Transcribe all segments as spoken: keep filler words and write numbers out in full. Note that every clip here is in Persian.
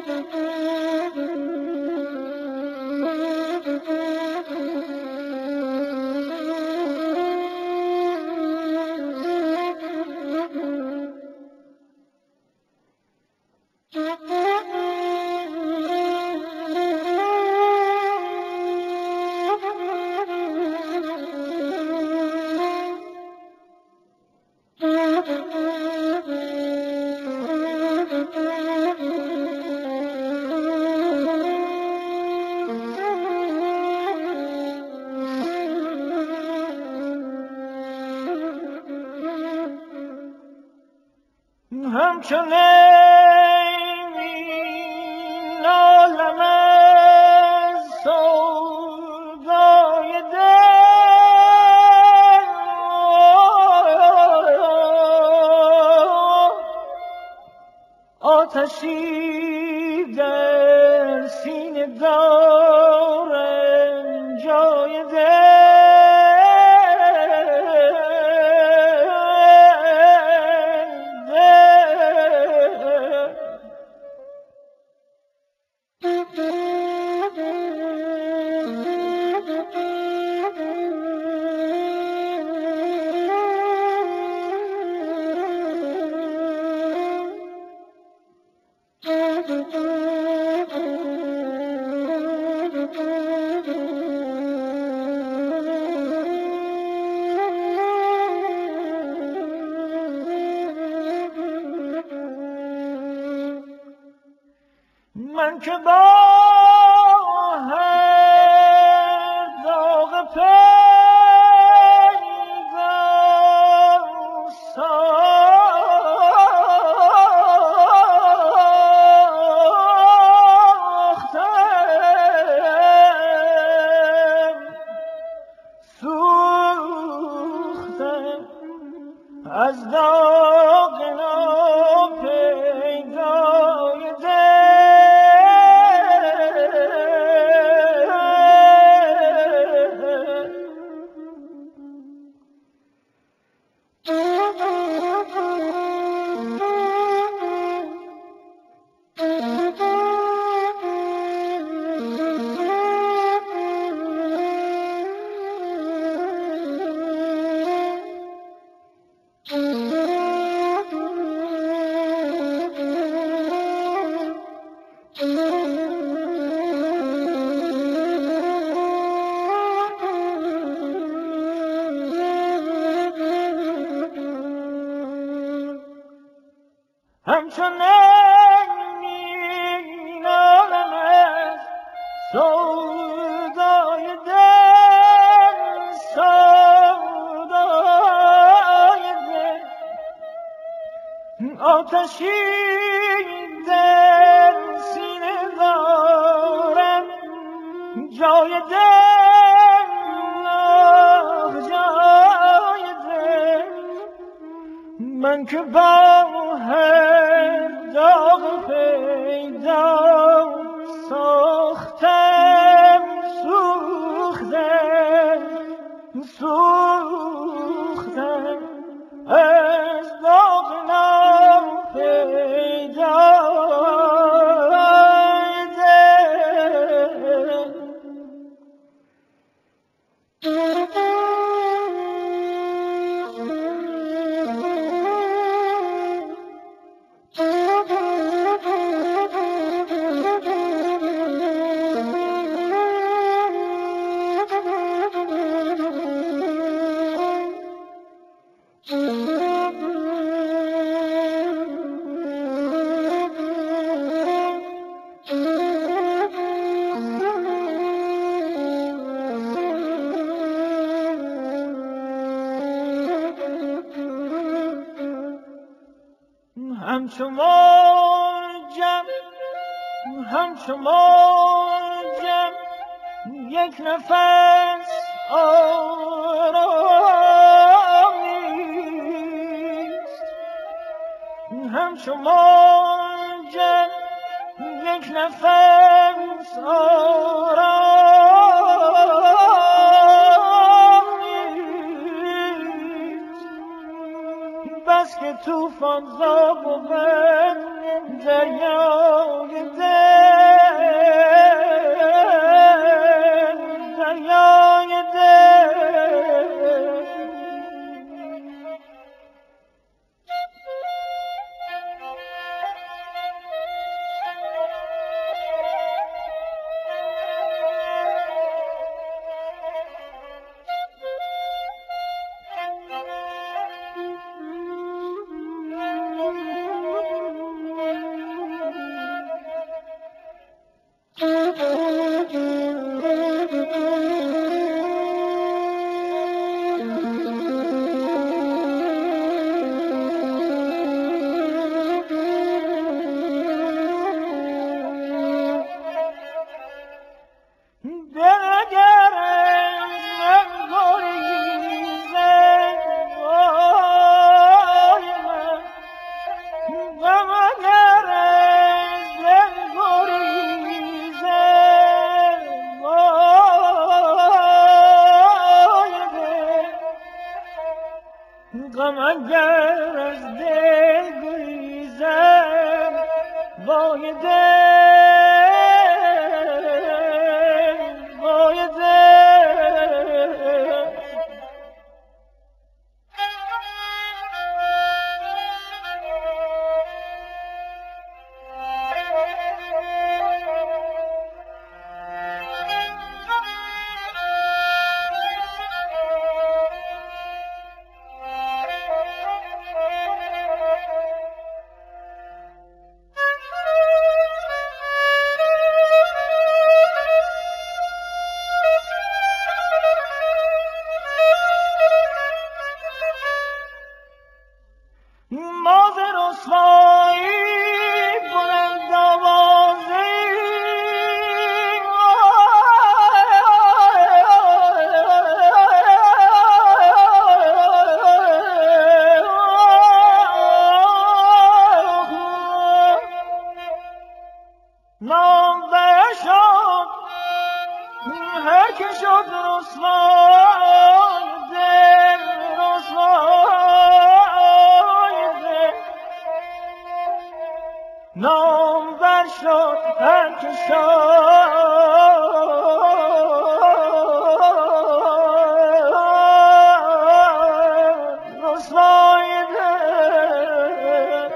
همچون این عالم از سودای دل آتشی در سینه دارم جای دل من که با هر داغ پیدا ساختم سوختم از داغ ناپیدای دل همچون این عالم از سودای دل سودای دل آتشی در سینه دارم جای دل جای دل من که با هر داغ پیدا ساختم سوختم سوختم از داغ ناپیدا همچو موجم همچو موجم یک نفس آرامیست همچو موجم یک نفس آرامیست بس که توفان زا بود دریای دل وای دل وای دل نامور شد هر که شد رسوای دل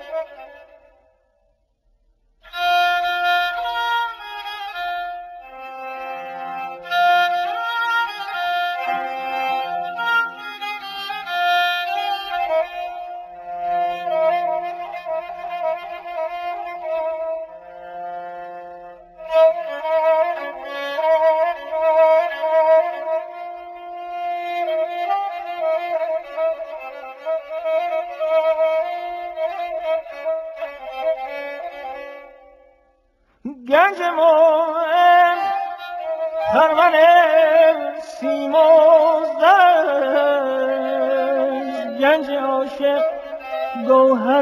گنج مومن خرمن سیمازده گنج عاشق گوهر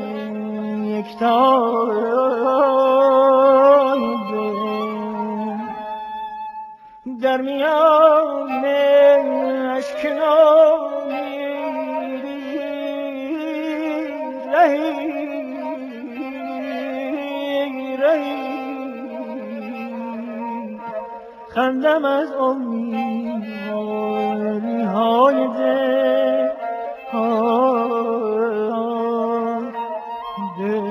یکتای دل در میان اشکنانی رهی خندم از امیدواری های دل